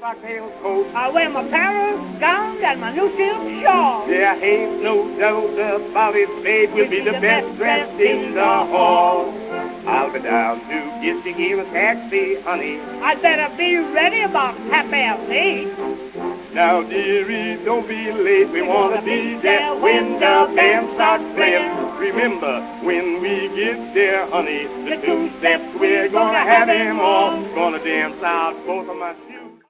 Bucktail coat. I wear my Paris gown and my new silk shawl. There ain't no doubt about it, babe. We'll be the best dressed in the hall. I'll be down to get you in a taxi, honey. I'd better be ready about 8:30. Now, dearie, don't be late. We want to be there when the band starts playing. Remember, when we get there, honey, the two steps, we're gonna have them all. Gonna dance out both of my